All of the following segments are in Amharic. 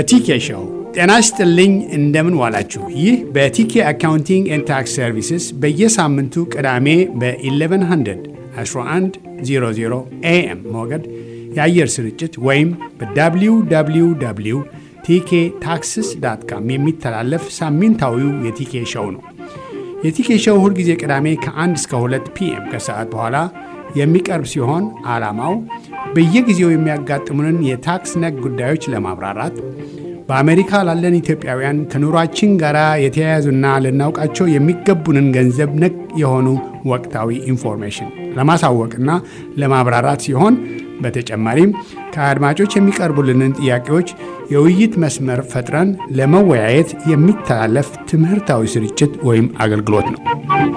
ቲኬ ሾው ጤና ይስጥልኝ እንደምን ዋላችሁ ይህ በቲኬ አካውንቲንግ ኤንድ ታክስ ሰርቪስስ በየሳምንቱ ቅዳሜ በ1100 1100 AM ሞገድ የአየር ስርጭት ወይም በwww ቲኬ ታክስስ ዳት ካም የሚተላለፍ ሳምንታዊው የቲኬ ሾው ነው። የቲኬ ሾው ሁልጊዜ ቅዳሜ ከ1 እስከ 2 PM ከሰዓት በኋላ የሚቀርብ ሲሆን ዓላማው በየጊዜው የሚያጋጥሙንን የታክስ ነክ ጉዳዮች ለማብራራት በአሜሪካ ላለን ኢትዮጵያውያን ከኑሯችን ጋር የተያያዙና ልናውቃቸው የሚገቡንን ገንዘብ ነክ የሆኑ ወቅታዊ ኢንፎርሜሽን ለማሳወቅና ለማብራራት ሲሆን በተጨማሪም ከአድማጮች የሚቀርቡልንን ጥያቄዎች የውይይት መስመር ፈጥረን ለመወያየት የሚተላለፍ ትምህርታዊ ስርጭት ወይም አገልግሎት ነው።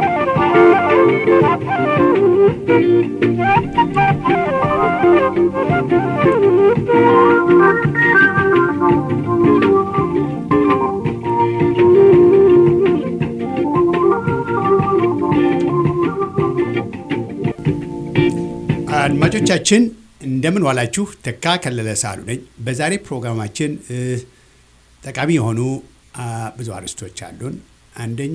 አድማጮቻችን እንደምን ዋላችሁ። ተካ ከለለ ሳሉ ነኝ። በዛሬ ፕሮግራማችን ጠቃሚ የሆኑ ብዙ አርዕስቶች አሉን። አንደኛ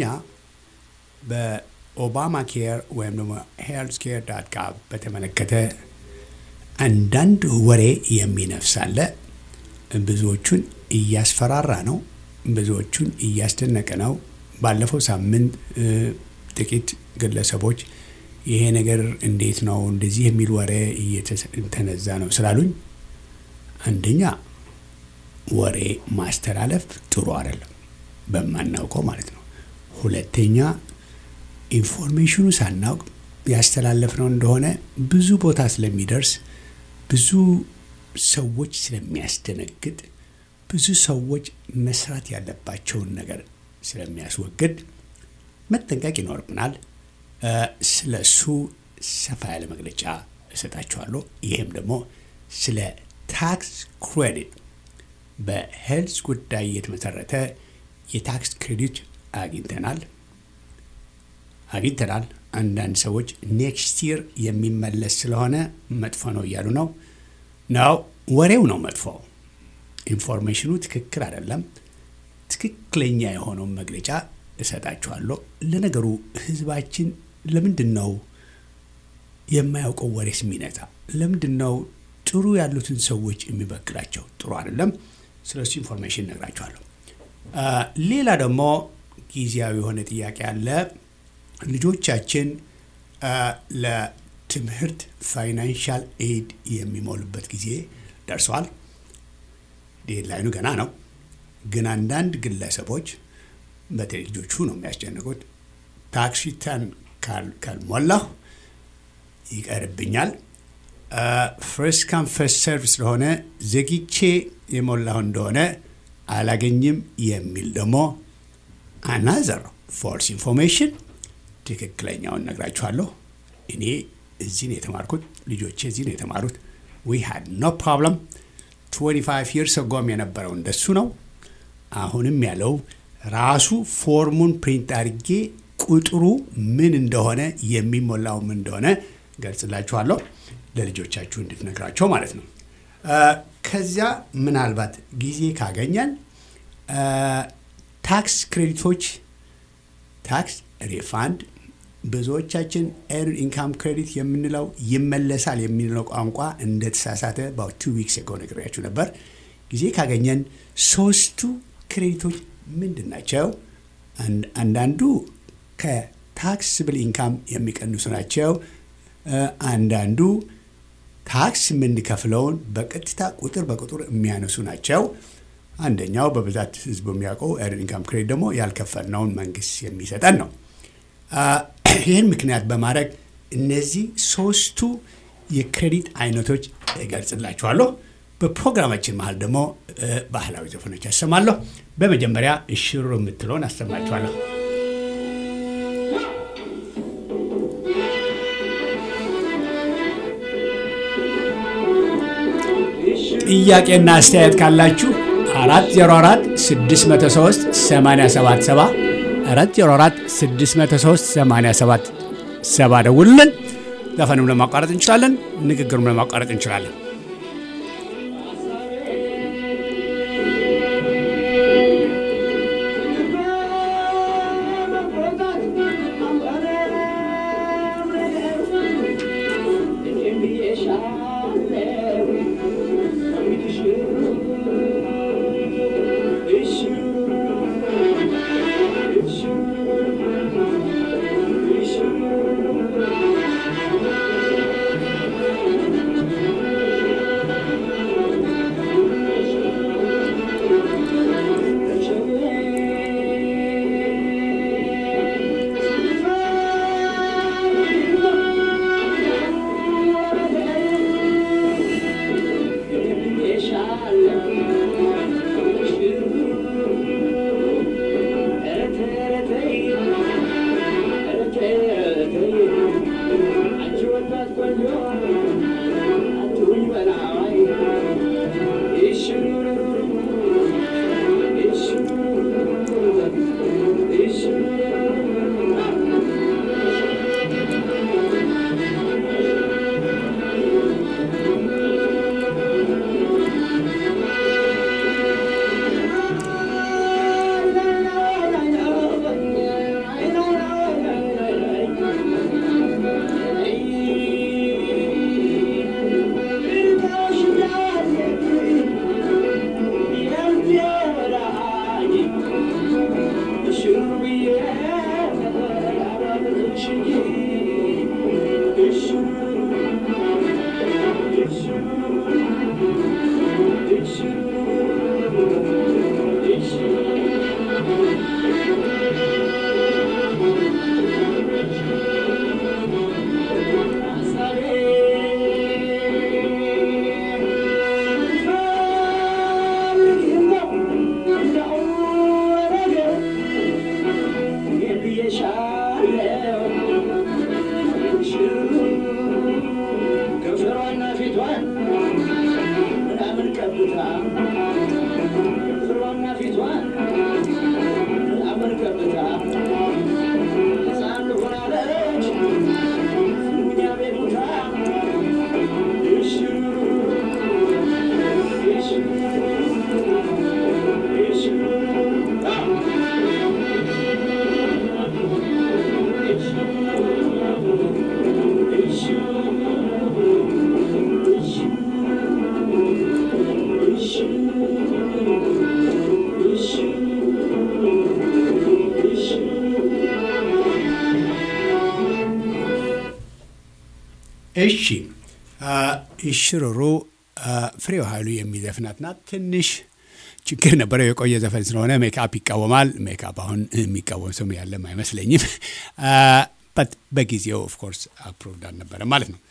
በኦባማ ኬር ወይም ደግሞ ሄልዝ ኬር ዳት ጋቭ በተመለከተ አንዳንድ ወሬ የሚነፍሳለ ብዙዎቹን እያስፈራራ ነው፣ ብዙዎቹን እያስደነቀ ነው። ባለፈው ሳምንት ጥቂት ግለሰቦች ይሄ ነገር እንዴት ነው እንደዚህ የሚል ወሬ እየተነዛ ነው ስላሉኝ፣ አንደኛ ወሬ ማስተላለፍ ጥሩ አይደለም፣ በማናውቀው ማለት ነው። ሁለተኛ ኢንፎርሜሽኑ ሳናውቅ ያስተላለፍነው እንደሆነ ብዙ ቦታ ስለሚደርስ ብዙ ሰዎች ስለሚያስደነግጥ ብዙ ሰዎች መስራት ያለባቸውን ነገር ስለሚያስወግድ መጠንቀቅ ይኖርብናል። ስለሱ ሰፋ ያለ መግለጫ እሰጣችኋለሁ። ይሄም ደግሞ ስለ ታክስ ክሬዲት በሄልዝ ጉዳይ የተመሰረተ የታክስ ክሬዲት አግኝተናል። አንዳንድ ሰዎች ኔክስት ይር የሚመለስ ስለሆነ መጥፎ ነው እያሉ ነው። ወሬው ነው መጥፎ። ኢንፎርሜሽኑ ትክክል አይደለም። ትክክለኛ የሆነውን መግለጫ እሰጣችኋለሁ። ለነገሩ ህዝባችን ለምንድን ነው የማያውቀው ወሬስ የሚነዛ? ለምንድን ነው ጥሩ ያሉትን ሰዎች የሚበክላቸው? ጥሩ አይደለም። ስለሱ ኢንፎርሜሽን እነግራችኋለሁ። ሌላ ደግሞ ጊዜያዊ የሆነ ጥያቄ አለ። ልጆቻችን ለትምህርት ፋይናንሻል ኤድ የሚሞሉበት ጊዜ ደርሰዋል። ዴድላይኑ ገና ነው። ግን አንዳንድ ግለሰቦች በተለይ ልጆቹ ነው የሚያስጨንቁት። ታክስ ሪተርን ካልሞላሁ ይቀርብኛል፣ ፈርስት ካም ፈርስት ሰርቭ ስለሆነ ዘግቼ የሞላሁ እንደሆነ አላገኝም የሚል ደግሞ አናዘር ፎልስ ኢንፎርሜሽን። ትክክለኛውን ነግራችኋለሁ። እኔ እዚህ ነው የተማርኩት፣ ልጆቼ እዚህ ነው የተማሩት። we had no problem 25 years ago የነበረው እንደሱ ነው። አሁንም ያለው ራሱ ፎርሙን ፕሪንት አድርጌ ቁጥሩ ምን እንደሆነ የሚሞላው ምን እንደሆነ ገልጽላችኋለሁ፣ ለልጆቻችሁ እንድትነግራቸው ማለት ነው። ከዚያ ምናልባት ጊዜ ካገኘን ታክስ ክሬዲቶች፣ ታክስ ሪፋንድ፣ ብዙዎቻችን ኤርን ኢንካም ክሬዲት የምንለው ይመለሳል የሚለው ቋንቋ እንደተሳሳተ about 2 weeks ago ነግሬያችሁ ነበር። ጊዜ ካገኘን ሶስቱ ክሬዲቶች ምንድን ናቸው? አንዳንዱ ከታክስብል ኢንካም የሚቀንሱ ናቸው። አንዳንዱ ታክስ የምንከፍለውን በቀጥታ ቁጥር በቁጥር የሚያነሱ ናቸው። አንደኛው በብዛት ህዝቡ የሚያውቀው ኤርን ኢንካም ክሬዲት ደግሞ ያልከፈልነውን መንግስት የሚሰጠን ነው። ይህን ምክንያት በማድረግ እነዚህ ሶስቱ የክሬዲት አይነቶች እገልጽላችኋለሁ። በፕሮግራማችን መሃል ደግሞ ባህላዊ ዘፈኖች ያሰማለሁ። በመጀመሪያ እሽሩ የምትለውን አሰማችኋለሁ። ጥያቄና አስተያየት ካላችሁ 404-603-877 404-603-877 ደውሉልን። ዘፈኑን ለማቋረጥ እንችላለን፣ ንግግሩን ለማቋረጥ እንችላለን። እሺ እሽሩሩ ፍሬው ኃይሉ የሚዘፍናት ናት። ትንሽ ችግር ነበረው፣ የቆየ ዘፈን ስለሆነ ሜካፕ ይቃወማል። ሜካፕ አሁን የሚቃወም ሰው ያለም አይመስለኝም። በጊዜው ኦፍ ኮርስ አፕሩቭድ አልነበረም ማለት ነው።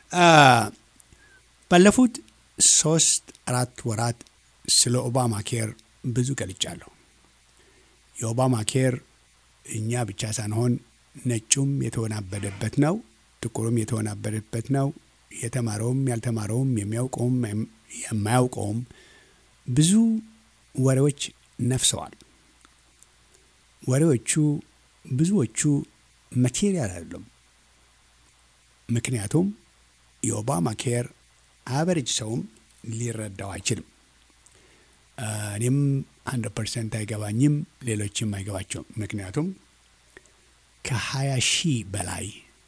ባለፉት 3-4 ወራት ስለ ኦባማ ኬር ብዙ ገልጫለሁ። የኦባማ ኬር እኛ ብቻ ሳንሆን ነጩም የተወናበደበት ነው፣ ጥቁሩም የተወናበደበት ነው። የተማረውም ያልተማረውም የሚያውቀውም የማያውቀውም ብዙ ወሬዎች ነፍሰዋል። ወሬዎቹ ብዙዎቹ ማቴሪያል አይደሉም። ምክንያቱም የኦባማ ኬር አቨሬጅ ሰውም ሊረዳው አይችልም። እኔም 100% አይገባኝም፣ ሌሎችም አይገባቸውም። ምክንያቱም ከ20,000 በላይ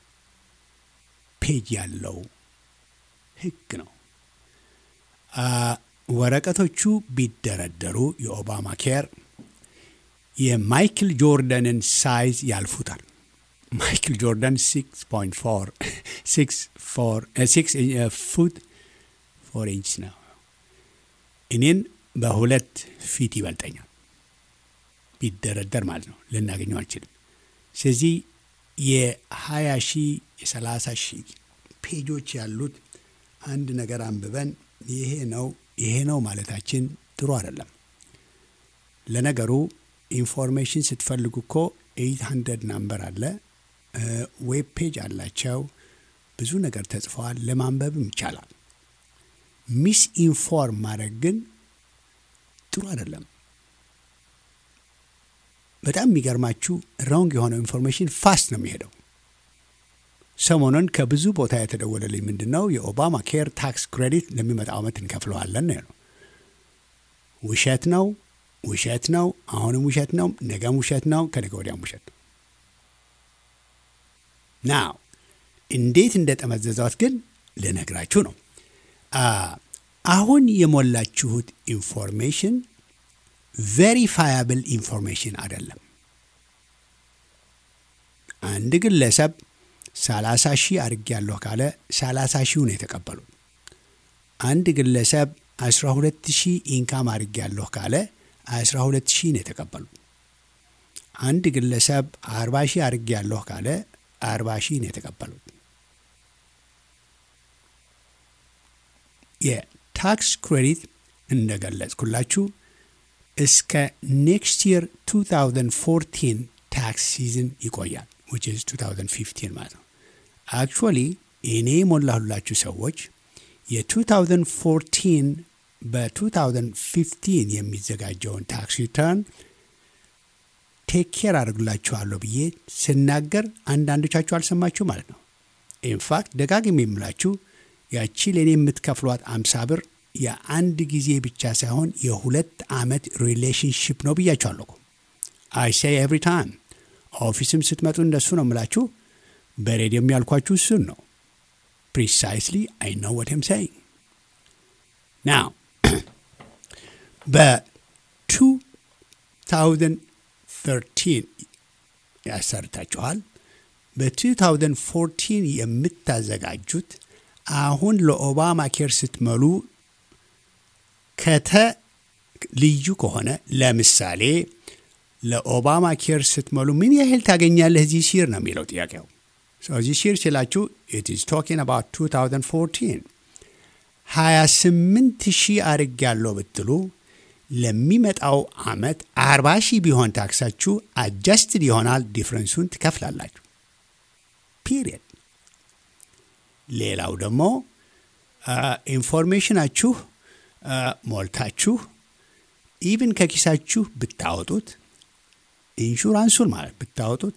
ፔጅ ያለው ህግ ነው። ወረቀቶቹ ቢደረደሩ የኦባማ ኬር የማይክል ጆርዳንን ሳይዝ ያልፉታል። ማይክል ጆርዳን 6.4 ፉት 4 ኢንች ነው። እኔን በ2 ፊት ይበልጠኛል ቢደረደር ማለት ነው። ልናገኘው አንችልም። ስለዚህ የ20,000 የ30,000 ፔጆች ያሉት አንድ ነገር አንብበን ይሄ ነው ማለታችን ጥሩ አይደለም። ለነገሩ ኢንፎርሜሽን ስትፈልጉ እኮ 800 ናምበር አለ፣ ዌብ ፔጅ አላቸው፣ ብዙ ነገር ተጽፈዋል፣ ለማንበብም ይቻላል። ሚስ ኢንፎርም ማድረግ ግን ጥሩ አይደለም። በጣም የሚገርማችሁ ሮንግ የሆነው ኢንፎርሜሽን ፋስት ነው የሚሄደው። ሰሞኑን ከብዙ ቦታ የተደወለልኝ ምንድነው የኦባማ ኬር ታክስ ክሬዲት ለሚመጣው ዓመት እንከፍለዋለን ነው። ውሸት ነው፣ አሁንም ውሸት ነው፣ ነገም ውሸት ነው፣ ከነገ ወዲያም ውሸት ነው። ናው እንዴት እንደተመዘዛት ግን ልነግራችሁ ነው። አሁን የሞላችሁት ኢንፎርሜሽን ቬሪፋያብል ኢንፎርሜሽን አይደለም። አንድ ግለሰብ 30,000 አድርጌያለሁ ካለ 30,000 ነው የተቀበሉት። አንድ ግለሰብ 12,000 ኢንካም አድርጌያለሁ ካለ 12,000 ነው የተቀበሉት። አንድ ግለሰብ 40,000 አድርጌያለሁ ካለ 40,000 ነው የተቀበሉት። የታክስ ክሬዲት እንደገለጽኩላችሁ እስከ ኔክስት ይር 2014 ታክስ ሲዝን ይቆያል፣ which is 2015 ማለት ነው። አክቹዋሊ እኔ ሞላሁላችሁ ሰዎች የ2014 በ2015 የሚዘጋጀውን ታክስ ሪተርን ቴክ ኬር አድርግላችኋለሁ ብዬ ስናገር አንዳንዶቻችሁ አልሰማችሁ ማለት ነው። ኢንፋክት ደጋግሜ የምላችሁ ያቺ ለኔ የምትከፍሏት 50 ብር የአንድ ጊዜ ብቻ ሳይሆን የ2 ዓመት ሪሌሽንሺፕ ነው ብያችኋለሁ። I say every time ኦፊስም ስትመጡ እንደሱ ነው የምላችሁ። በሬዲዮም ያልኳችሁ እሱን ነው። precisely I know what I'm saying. Now በ2013 ያሰርታችኋል። በ2014 የምታዘጋጁት አሁን ለኦባማ ኬር ስትመሉ ልዩ ከሆነ ለምሳሌ ለኦባማ ኬር ስትመሉ ምን ያህል ታገኛለህ እዚህ ሲር ነው የሚለው ጥያቄው። እዚህ ሲር ሲላችሁ it is talking about 2014 28,000 አድርጌያለሁ ብትሉ ለሚመጣው ዓመት 40,000 ቢሆን ታክሳችሁ አጀስትድ ይሆናል። ዲፍረንሱን ትከፍላላችሁ። ፒሪየድ። ሌላው ደግሞ ኢንፎርሜሽናችሁ ሞልታችሁ ኢቭን ከኪሳችሁ ብታወጡት ኢንሹራንሱን ማለት ብታወጡት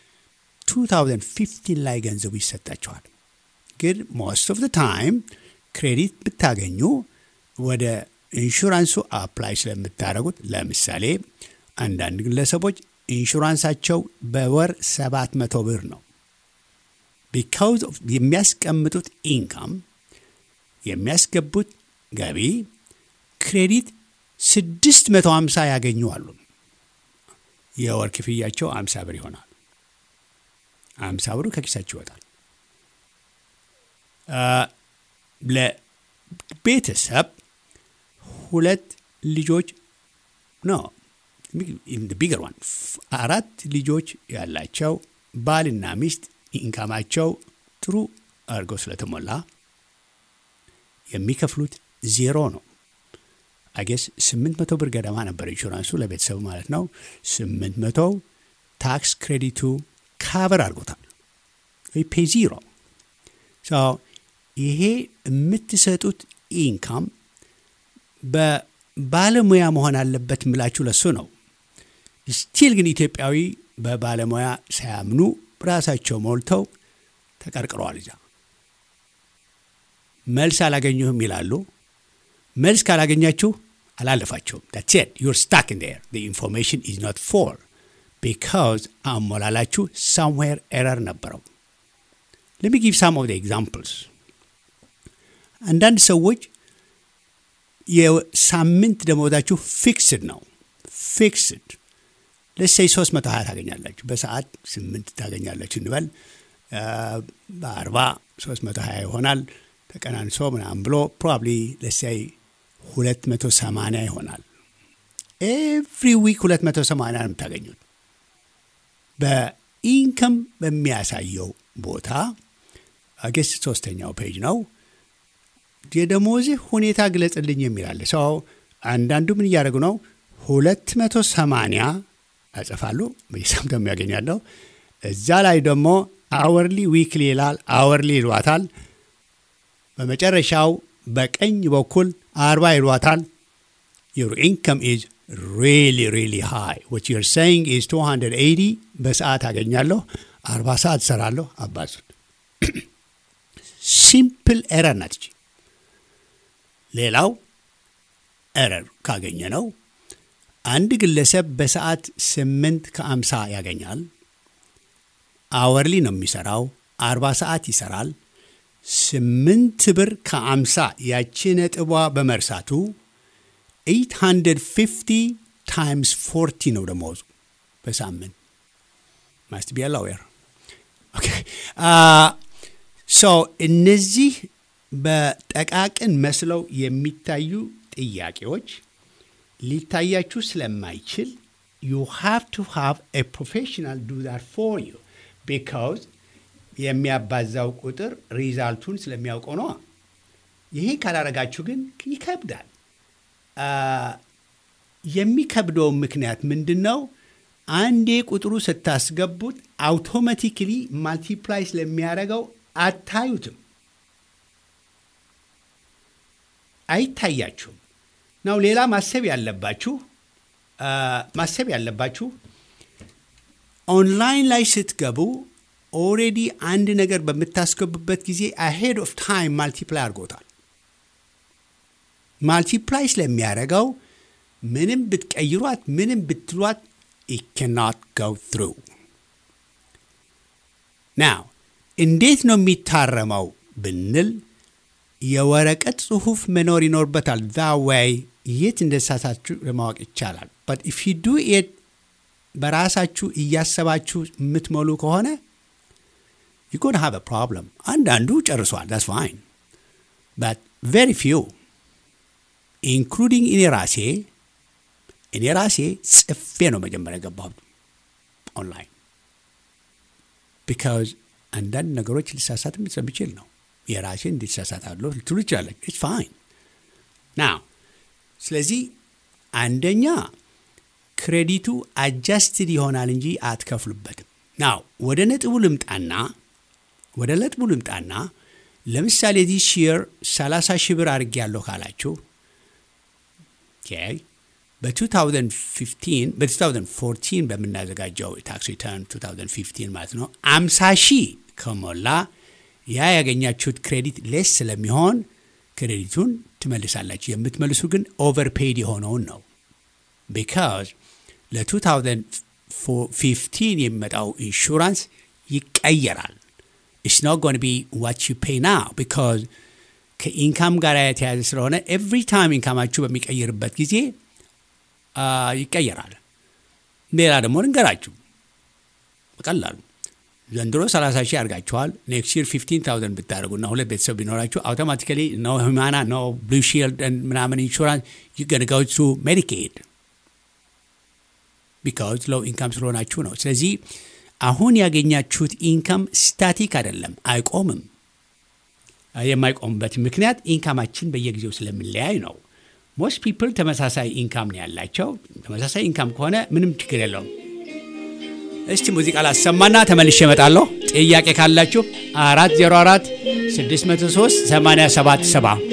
2015 ላይ ገንዘቡ ይሰጣችኋል። ግን most of the time ክሬዲት ብታገኙ ወደ ኢንሹራንሱ አፕላይ ስለምታደርጉት ለምሳሌ አንዳንድ ግለሰቦች ኢንሹራንሳቸው በወር 700 ብር ነው። because of የሚያስቀምጡት ኢንካም የሚያስገቡት ገቢ ክሬዲት 650 ያገኙዋሉ። የወር ክፍያቸው 50 ብር ይሆናል። 50 ብሩ ከኪሳቸው ይወጣል። ለቤተሰብ ሁለት ልጆች ነው ቢገር ዋን 4 ልጆች ያላቸው ባልና ሚስት ኢንካማቸው ጥሩ አድርገው ስለተሞላ የሚከፍሉት ዜሮ ነው። አገስ 800 ብር ገደማ ነበር ኢንሹራንሱ ለቤተሰቡ ማለት ነው። 800 ታክስ ክሬዲቱ ካቨር አድርጎታል። ወይ ፔ ዜሮ ሶ ይሄ የምትሰጡት ኢንካም በባለሙያ መሆን አለበት ምላችሁ ለሱ ነው። ስቲል ግን ኢትዮጵያዊ በባለሙያ ሳያምኑ ራሳቸው ሞልተው ተቀርቅረዋል። እዛ መልስ አላገኘሁም ይላሉ። መልስ ካላገኛችሁ አላለፋችሁም። that's it, you're stuck in there. The information is not for because አሞላላችሁ somewhere error ነበረው። let me give some of the examples. አንዳንድ ሰዎች የሳምንት ደሞዛችሁ ፊክስድ ነው። ፊክስድ ለሰይ 320 ታገኛላችሁ። በሰዓት 8 ታገኛላችሁ እንበል። በ40 320 ይሆናል። ተቀናንሶ ምናምን ብሎ ፕሮባብሊ ለሰይ 280 ይሆናል። ኤቭሪ ዊክ 280 ነው የምታገኙት። በኢንከም በሚያሳየው ቦታ አገስ ሶስተኛው ፔጅ ነው። የደሞዝ ሁኔታ ግለጽልኝ የሚላል ሰው አንዳንዱ ምን እያደረጉ ነው? 280 ያጽፋሉ በየሳምንቱ የሚያገኛለው። እዛ ላይ ደግሞ አወርሊ ዊክሊ ይላል። አወርሊ ይሏታል። በመጨረሻው በቀኝ በኩል 40 ይሏታል። your income is really really high. what you're saying is 280 በሰዓት አገኛለሁ 40 ሰዓት ሰራለሁ አባዙት። ሲምፕል ኤረር ናት። ሌላው ኤረር ካገኘ ነው አንድ ግለሰብ በሰዓት 8.50 ያገኛል። አወርሊ ነው የሚሰራው 40 ሰዓት ይሰራል። 8 ብር ከ50 ያቺ ነጥቧ በመርሳቱ 850 times 40 ነው ደሞዙ በሳምንት must be a lawyer. okay so እነዚህ በጠቃቅን መስለው የሚታዩ ጥያቄዎች ሊታያችሁ ስለማይችል you have to have a professional do that for you because የሚያባዛው ቁጥር ሪዛልቱን ስለሚያውቀው ነው። ይሄ ካላረጋችሁ ግን ይከብዳል። የሚከብደው ምክንያት ምንድነው? አንዴ ቁጥሩ ስታስገቡት አውቶማቲካሊ ማልቲፕላይ ስለሚያደርገው አታዩትም፣ አይታያችሁም። ነው ሌላ ማሰብ ያለባችሁ ኦንላይን ላይ ስትገቡ ኦሬዲ አንድ ነገር በመታስገቡበት ጊዜ ahead of time ማልቲፕላይ አድርጎታል። ማልቲፕላይ ስለሚያደርገው ምንም ብትቀይሯት ምንም ብትሏት it cannot go through. now እንዴት ነው የሚታረመው ብንል የወረቀት ጽሁፍ መኖር ይኖርበታል። that way የት እንደሳሳችሁ ለማወቅ ይቻላል። but if you do it በራሳችሁ እያሰባችሁ የምትሞሉ ከሆነ you're going to have a problem. አንዳንዱ ጨርሷል, that's fine. but very few including እኔ ራሴ ጽፌ ነው መጀመሪያ ገባሁት ኦንላይን because አንዳንድ ነገሮች ሊሳሳት ስለሚችል ነው። የራሴ እንዲሳሳታለሁ ልትሉ ይችላል። it's fine. now ስለዚህ አንደኛ ክሬዲቱ adjusted ይሆናል እንጂ አትከፍሉበትም። now ወደ ነጥቡ ልምጣና ለምሳሌ this year 30 ሺህ ብር አድርጌያለሁ ካላችሁ okay በ2014 በምናዘጋጀው ታክስ ሪተርን 2015 ማለት ነው 50 ሺህ ከሞላ ያ ያገኛችሁት ክሬዲት ሌስ ስለሚሆን ክሬዲቱን ትመልሳላችሁ። የምትመልሱ ግን ኦቨርፔድ የሆነውን ነው because ለ2015 የሚመጣው ኢንሹራንስ ይቀየራል። it's not going to be what you pay now because ከኢንካም ጋር የተያያዘ ስለሆነ every time ኢንካማችሁ በሚቀየርበት ጊዜ ይቀየራል። ሌላ ደግሞ እንገራችሁ በቀላሉ ዘንድሮ 30 ሺህ አድርጋችኋል። ኔክስት ይር 15000 ብታደርጉና ሁለት ቤተሰብ ቢኖራችሁ አውቶማቲካሊ ነው ሂማና ነው ብሉ ሺልድ ምናምን ኢንሹራንስ you gonna go to Medicaid because low income ስለሆናችሁ ነው። ስለዚህ አሁን ያገኛችሁት ኢንካም ስታቲክ አይደለም፣ አይቆምም። የማይቆምበት ምክንያት ኢንካማችን በየጊዜው ስለሚለያይ ነው። most people ተመሳሳይ ኢንካም ነው ያላቸው። ተመሳሳይ ኢንካም ከሆነ ምንም ችግር የለውም። እስቲ ሙዚቃ ላሰማና ተመልሼ እመጣለሁ። ጥያቄ ካላችሁ 404 603 877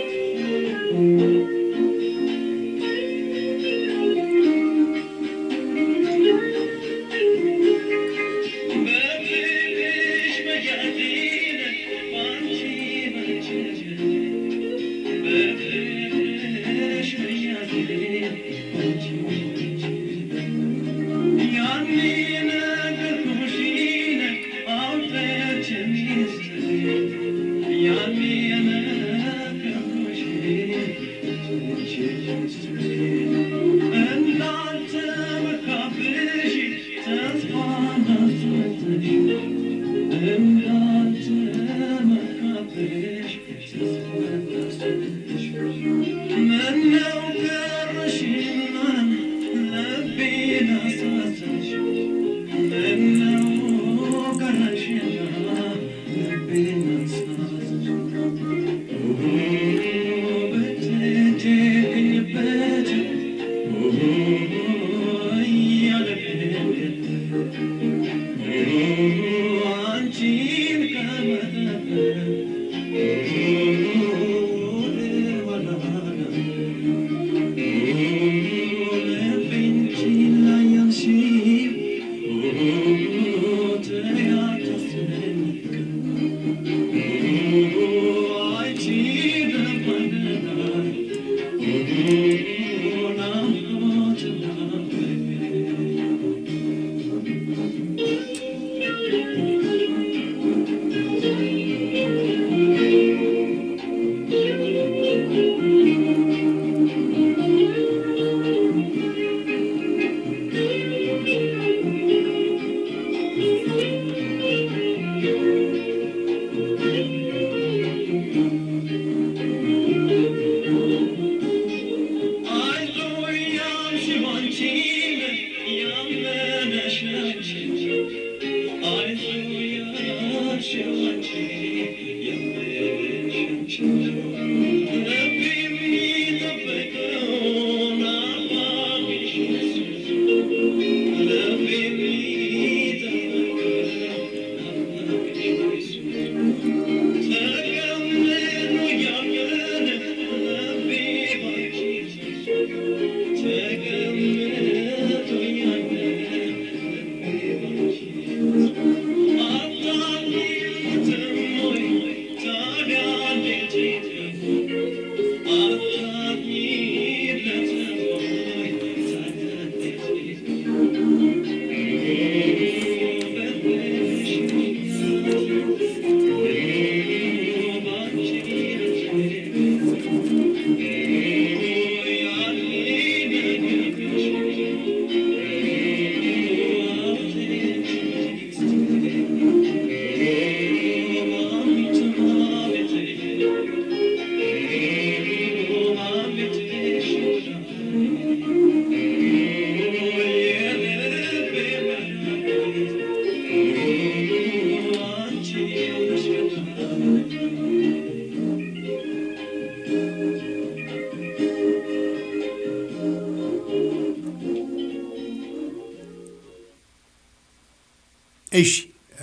እሺ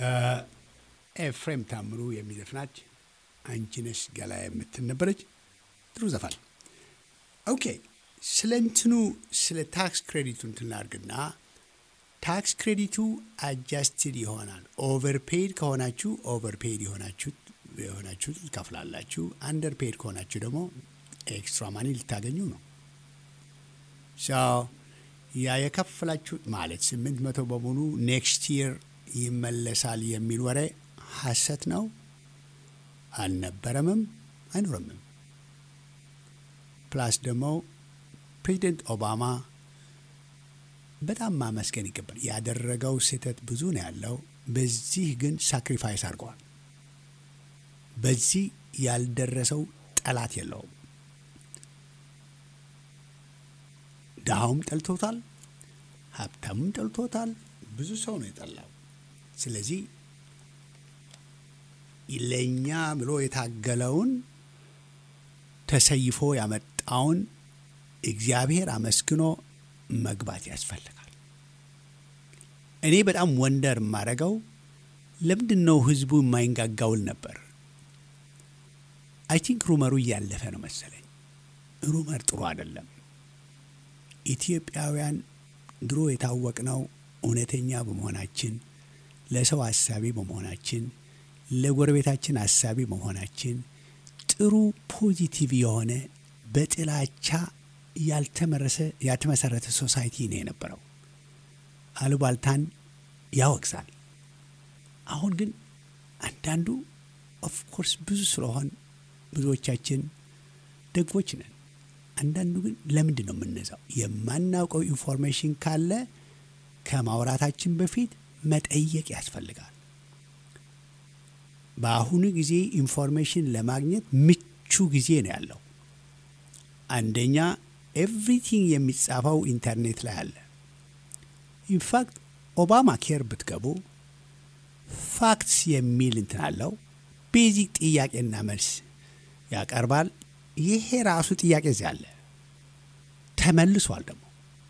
ኤፍሬም ታምሩ የሚዘፍናች አንቺነሽ ገላ የምትነበረች ጥሩ ዘፋኝ። ኦኬ ስለ እንትኑ ስለ ታክስ ክሬዲቱ እንትናርግና ታክስ ክሬዲቱ አጃስትድ ይሆናል። ኦቨርፔድ ከሆናችሁ ኦቨርፔድ የሆናችሁ ትከፍላላችሁ። አንደርፔድ ከሆናችሁ ደግሞ ኤክስትራ ማኒ ልታገኙ ነው። ሶ ያ የከፈላችሁ ማለት 800 በሙሉ ኔክስት ይር ይመለሳል የሚል ወሬ ሐሰት ነው። አልነበረምም፣ አይኖርምም። ፕላስ ደግሞ ፕሬዚደንት ኦባማ በጣም ማመስገን ይገባል። ያደረገው ስህተት ብዙ ነው ያለው፣ በዚህ ግን ሳክሪፋይስ አድርገዋል። በዚህ ያልደረሰው ጠላት የለውም። ድሃውም ጠልቶታል፣ ሀብታሙም ጠልቶታል። ብዙ ሰው ነው የጠላው። ስለዚህ ለእኛ ብሎ የታገለውን ተሰይፎ ያመጣውን እግዚአብሔር አመስግኖ መግባት ያስፈልጋል። እኔ በጣም ወንደር የማደርገው ለምንድን ነው ህዝቡ የማይንጋጋውል ነበር። አይ ቲንክ ሩመሩ እያለፈ ነው መሰለኝ። ሩመር ጥሩ አይደለም። ኢትዮጵያውያን ድሮ የታወቅነው እውነተኛ በመሆናችን፣ ለሰው አሳቢ በመሆናችን፣ ለጎረቤታችን አሳቢ በመሆናችን፣ ጥሩ ፖዚቲቭ የሆነ በጥላቻ ያልተመሰረተ ሶሳይቲ ነው የነበረው። አሉባልታን ያወግዛል። አሁን ግን አንዳንዱ ኦፍ ኮርስ ብዙ ስለሆን ብዙዎቻችን ደግፎች ነን። አንዳንዱ ግን ለምንድን ነው የምንነዛው? የማናውቀው ኢንፎርሜሽን ካለ ከማውራታችን በፊት መጠየቅ ያስፈልጋል። በአሁኑ ጊዜ ኢንፎርሜሽን ለማግኘት ምቹ ጊዜ ነው ያለው። አንደኛ ኤቭሪቲንግ የሚጻፈው ኢንተርኔት ላይ አለ። ኢንፋክት ኦባማ ኬር ብትገቡ ፋክትስ የሚል እንትን አለው። ቤዚክ ጥያቄና መልስ ያቀርባል። ይሄ ራሱ ጥያቄ እዚህ አለ፣ ተመልሷል ደግሞ።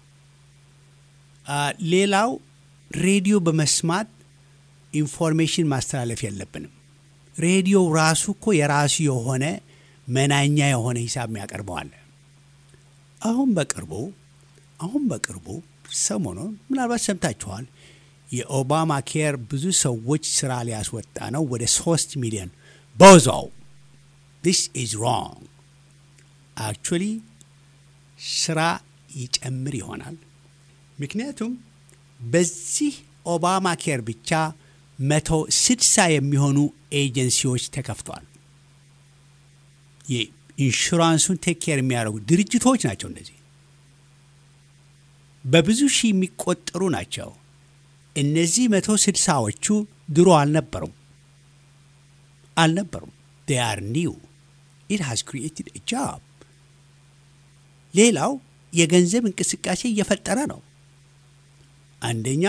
ሌላው ሬዲዮ በመስማት ኢንፎርሜሽን ማስተላለፍ የለብንም። ሬዲዮ ራሱ እኮ የራሱ የሆነ መናኛ የሆነ ሂሳብ የሚያቀርበዋል። አሁን በቅርቡ ሰሞኑን ምናልባት ሰምታችኋል፣ የኦባማ ኬር ብዙ ሰዎች ስራ ሊያስወጣ ነው። ወደ 3 ሚሊዮን በዛው። this is wrong. actually ስራ ይጨምር ይሆናል። ምክንያቱም በዚህ ኦባማ ኬር ብቻ 160 የሚሆኑ ኤጀንሲዎች ተከፍተዋል። የኢንሹራንሱን ቴክ ኬር የሚያደርጉ ድርጅቶች ናቸው። እነዚህ በብዙ ሺህ የሚቆጠሩ ናቸው። እነዚህ 160ዎቹ ድሮ አልነበሩም። they are new. it has created a job. ሌላው የገንዘብ እንቅስቃሴ እየፈጠረ ነው። አንደኛ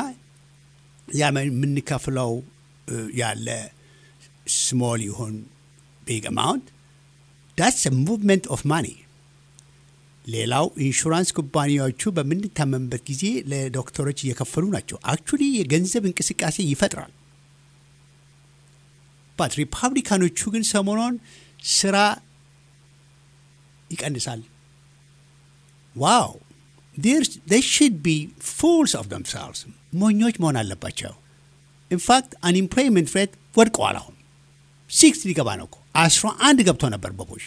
የምንከፍለው ያለ small ይሁን big amount, that's a movement of money. ሌላው ኢንሹራንስ ኩባንያዎቹ በምንታመንበት ጊዜ ለዶክተሮች እየከፈሉ ናቸው። አክቹሊ የገንዘብ እንቅስቃሴ ይፈጥራል። ባት ሪፐብሊካኖቹ ግን ሰሞኑን ስራ ይቀንሳል። ዋው they should be fools of themselves. ሞኞች መሆን አለባቸው። ኢንፋክት አንኢምፕሎይመንት ሬት ወድቀዋል። አሁን 6 ሊገባ ነው እኮ 11 ገብቶ ነበር በቡሽ።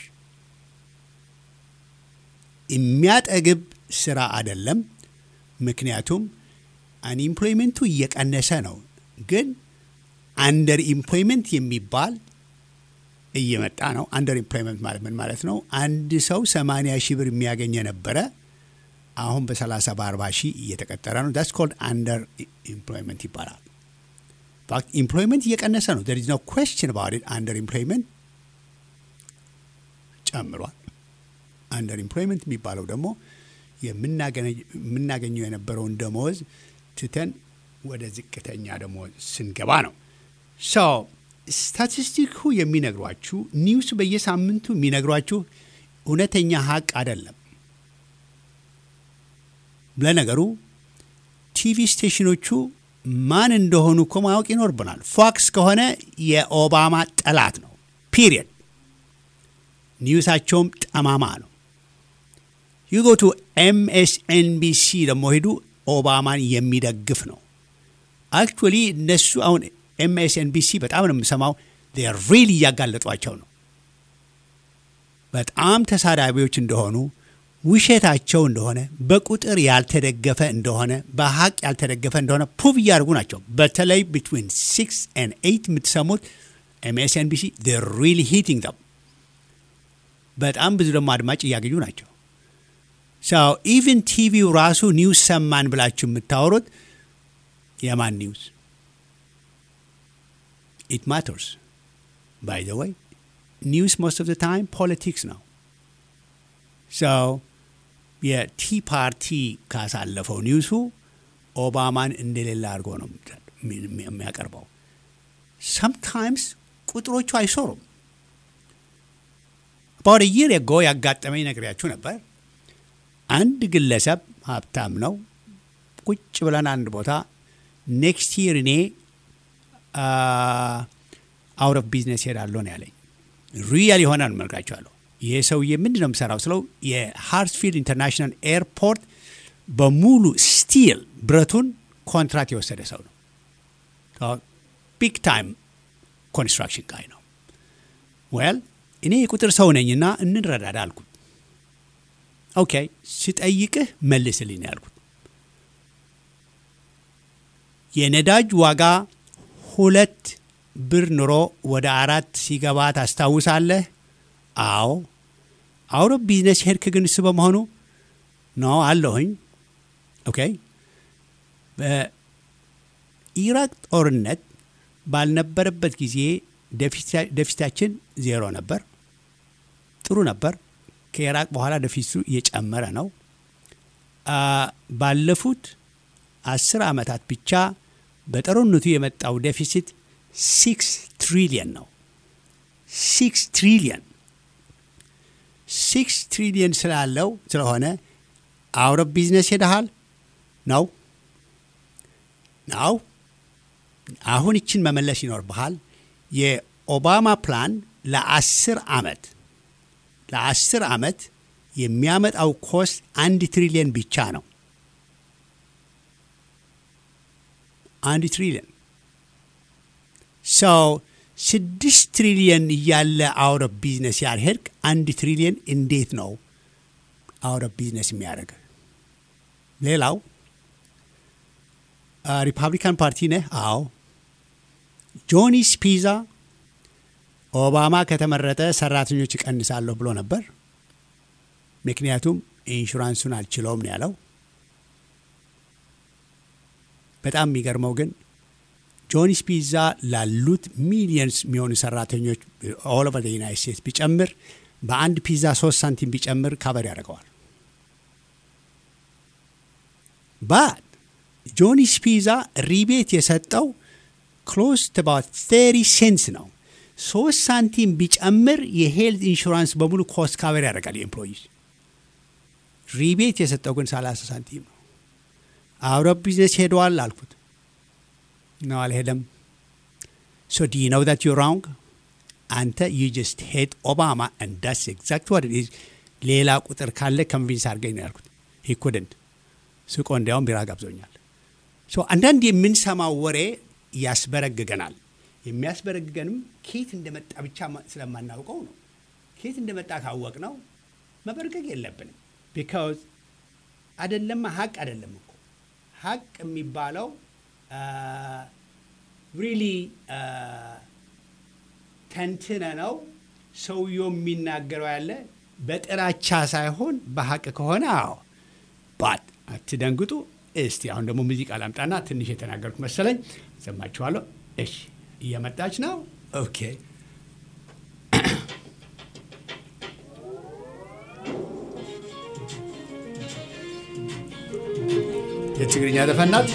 የሚያጠግብ ስራ አይደለም። ምክንያቱም አንኢምፕሎይመንቱ እየቀነሰ ነው። ግን አንደር ኢምፕሎይመንት የሚባል እየመጣ ነው። አንደር ኢምፕሎይመንት ማለት ምን ማለት ነው? አንድ ሰው 80 ሺህ ብር የሚያገኝ ነበረ፣ አሁን በ30 በ40 ሺህ እየተቀጠረ ነው። that's called under employment ይባላል። ፋክት ኢምፕሎይመንት እየቀነሰ ነው። there is no question about it. under employment ጨምሯል። አንደር ኢምፕሎይመንት የሚባለው ደግሞ የምናገኘው የነበረውን ደሞዝ ትተን ወደ ዝቅተኛ ደሞዝ ስንገባ ነው። ሶ ስታቲስቲኩ የሚነግሯችሁ ኒውስ በየሳምንቱ የሚነግሯችሁ እውነተኛ ሀቅ አይደለም። ለነገሩ ቲቪ ስቴሽኖቹ ማን እንደሆኑ እኮ ማወቅ ይኖርብናል። ፎክስ ከሆነ የኦባማ ጠላት ነው ፒሪየድ። ኒውሳቸውም ጠማማ ነው። you go to MSNBC ደግሞ ሄዱ ኦባማን የሚደግፍ ነው። actually እነሱ አሁን MSNBC በጣም ነው የምሰማው። they are really እያጋለጧቸው ነው። በጣም ተሳዳቢዎች እንደሆኑ፣ ውሸታቸው እንደሆነ፣ በቁጥር ያልተደገፈ እንደሆነ፣ በሀቅ ያልተደገፈ እንደሆነ ፕሩቭ እያደረጉ ናቸው። በተለይ between 6 and 8 የምትሰሙት MSNBC they're really hitting them። በጣም ብዙ ደግሞ አድማጭ እያገኙ ናቸው። so even ቲቪው ራሱ ኒውስ ሰማን ብላችሁ የምታወሩት የማን ኒውስ? it matters. By the way, news most of the time politics ነው። so የቲ ፓርቲ ካሳለፈው ኒውሱ ኦባማን እንደሌላ አድርጎ ነው የሚያቀርበው። sometimes ቁጥሮቹ አይሰሩም። about a year ago ያጋጠመኝ ነግሬያችሁ ነበር። አንድ ግለሰብ ሀብታም ነው። ቁጭ ብለን አንድ ቦታ ኔክስት ይር እኔ አውት ኦፍ ቢዝነስ ሄዳለሁ ነው ያለኝ። ሪያል የሆነ ነው መልካቸዋለሁ። ይሄ ሰውዬ ምንድን ነው የምሰራው ስለው የሃርትፊልድ ኢንተርናሽናል ኤርፖርት በሙሉ ስቲል ብረቱን ኮንትራክት የወሰደ ሰው ነው። ቢግ ታይም ኮንስትራክሽን ጋይ ነው። ዌል እኔ የቁጥር ሰው ነኝና እንረዳዳ አልኩት። ኦኬ ስጠይቅህ መልስልኝ ያልኩት። የነዳጅ ዋጋ 2 ብር ኑሮ ወደ 4 ሲገባ ታስታውሳለህ? አዎ። አውሮ ቢዝነስ ሄድክ ግን እሱ በመሆኑ ነው አለሁኝ። ኦኬ በኢራቅ ጦርነት ባልነበረበት ጊዜ ደፊታችን 0 ነበር። ጥሩ ነበር። ከኢራቅ በኋላ ደፊቱ እየጨመረ ነው። ባለፉት 10 ዓመታት ብቻ በጦርነቱ የመጣው ዴፊሲት 6 ትሪሊየን ነው። 6 ትሪሊየን ስላለው ስለሆነ አውት ኦፍ ቢዝነስ ሄደሃል ነው። አሁን እችን መመለስ ይኖርብሃል። የኦባማ ፕላን ለ10 ዓመት የሚያመጣው ኮስት 1 ትሪሊየን ብቻ ነው። 1 ትሪሊየን ሰው 6 ትሪሊየን እያለ አውት ኦፍ ቢዝነስ ያልሄድክ 1 ትሪሊየን እንዴት ነው አውት ኦፍ ቢዝነስ የሚያደርግ? ሌላው ሪፐብሊካን ፓርቲ ነህ? አዎ። ጆኒስ ፒዛ ኦባማ ከተመረጠ ሰራተኞች ይቀንሳለሁ ብሎ ነበር። ምክንያቱም ኢንሹራንሱን አልችለውም ነው ያለው። በጣም የሚገርመው ግን ጆኒስ ፒዛ ላሉት ሚሊየንስ የሚሆኑ ሰራተኞች ኦል ኦቨር ዘ ዩናይትድ ስቴትስ ቢጨምር በአንድ ፒዛ 3 ሳንቲም ቢጨምር ካቨር ያደርገዋል። ባት ጆኒስ ፒዛ ሪቤት የሰጠው ክሎዝ ቱ አባውት 30 ሴንትስ ነው። 3 ሳንቲም ቢጨምር የሄልት ኢንሹራንስ በሙሉ ኮስት ካቨር ያደርጋል የኤምፕሎይስ። ሪቤት የሰጠው ግን 30 ሳንቲም ነው። አውት ኦፍ ቢዝነስ ሄደዋል አልኩት። ነው አልሄደም። so do you know that you're wrong? አንተ you just hate Obama and that's exactly what it is. ሌላ ቁጥር ካለ ኮንቪንስ አድርገኝ ነው ያልኩት። he couldn't ስቆ እንዲያውም ቢራ ጋብዞኛል። so አንዳንድ የምንሰማው ወሬ ያስበረግገናል። የሚያስበረግገንም ኬት እንደመጣ ብቻ ስለማናውቀው ነው። ኬት እንደመጣ ካወቅ ነው መበርገግ የለብንም። because አይደለም ሀቅ አይደለም እኮ ሀቅ የሚባለው really ተንትነ ነው ሰውየው የሚናገረው ያለ በጥላቻ ሳይሆን በሀቅ ከሆነ አዎ። ባት አትደንግጡ። እስቲ አሁን ደግሞ ሙዚቃ ላምጣና ትንሽ የተናገርኩ መሰለኝ ሰማችኋለሁ። እሺ እየመጣች ነው። ኦኬ የትግርኛ ዘፈናት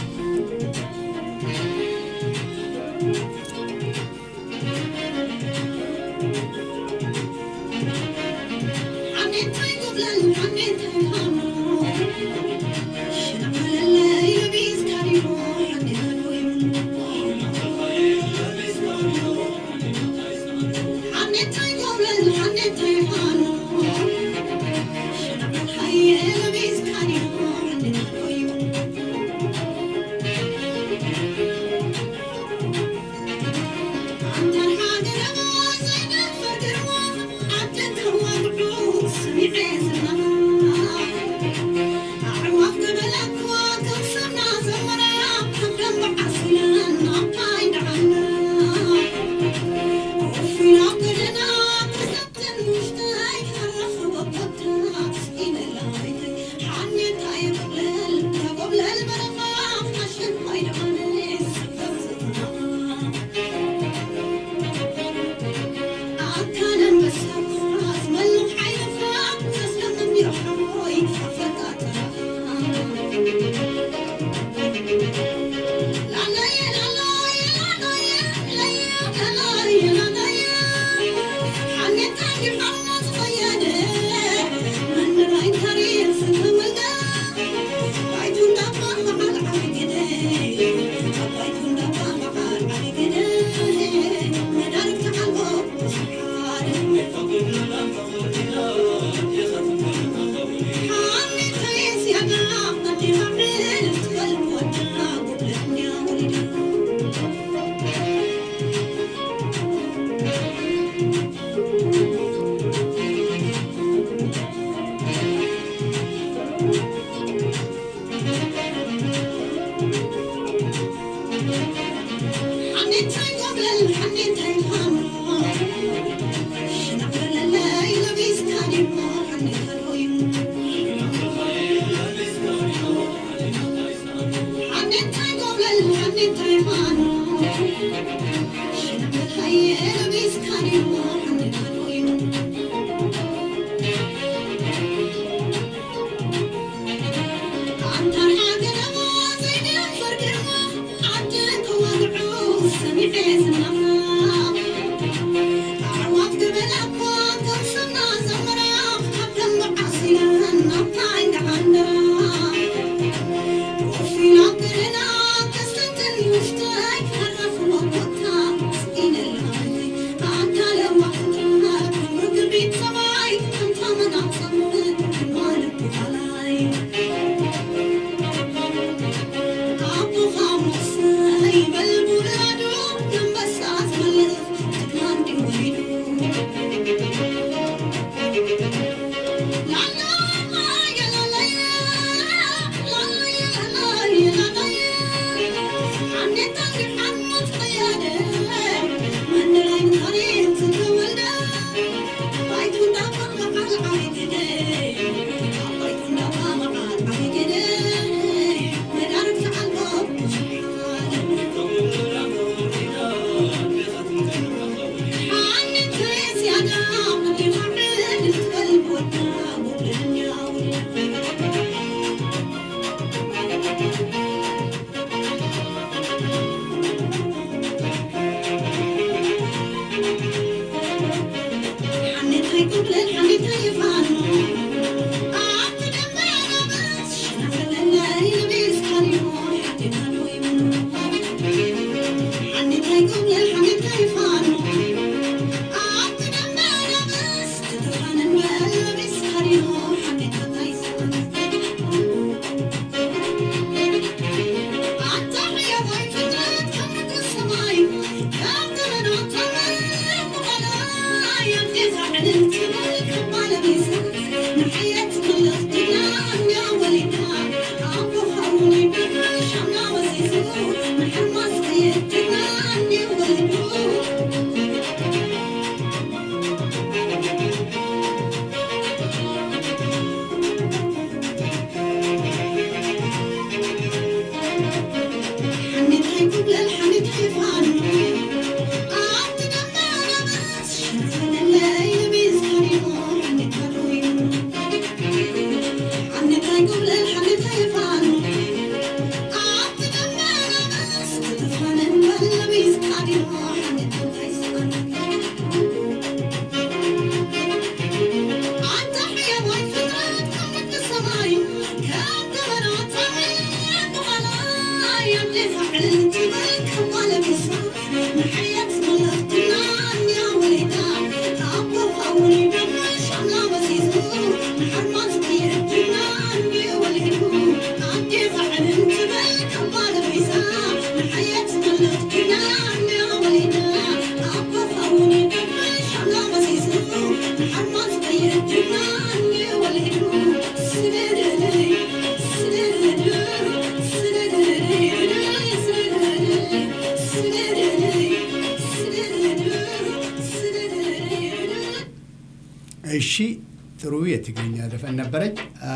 እሺ ጥሩ የትግርኛ ዘፈን ነበረች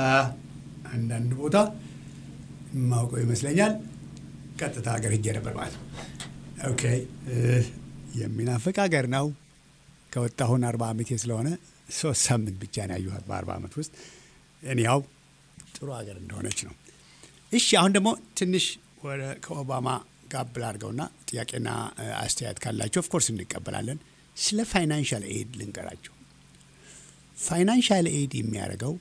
አንዳንድ ቦታ ማውቀው ይመስለኛል ቀጥታ ሀገር ሄጄ ነበር ማለት ነው ኦኬ የሚናፍቅ ሀገር ነው ከወጣሁን 40 ዓመት ስለሆነ 3 ሳምንት ብቻ ነው ያየሁት በ40 ዓመት ውስጥ እኔው ጥሩ ሀገር እንደሆነች ነው እሺ አሁን ደግሞ ትንሽ ወደ ከኦባማ ጋብል አድርገውና ጥያቄና አስተያየት ካላችሁ ኦፍ ኮርስ እንቀበላለን ስለ ፋይናንሻል ኤድ ልንገራችሁ ፋይናንሻል ኤድ የሚያደርገው